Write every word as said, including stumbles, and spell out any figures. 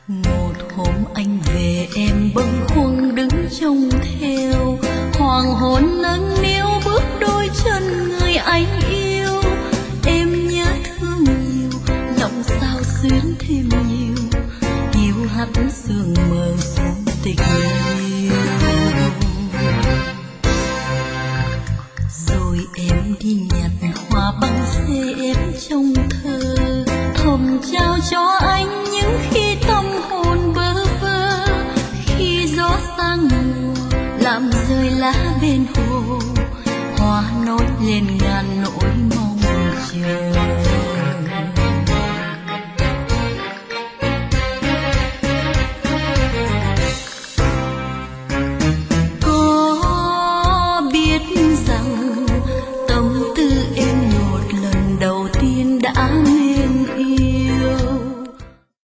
Một hôm anh về em bâng khuâng đứng trông theo, hoàng hôn nâng niu bước đôi chân người anh yêu. Em nhớ thương nhiều, lòng sao xuyến thêm nhiều, yêu hắt sương mờ xuống tình yêu. Rồi em đi nhặt hoa băng xe em trong thơ, thầm trao cho anh những khi tâm hồn bơ vơ. Khi gió sang mùa làm rơi lá bên hồ, hoa nổi lên ngàn nỗi mong chờ.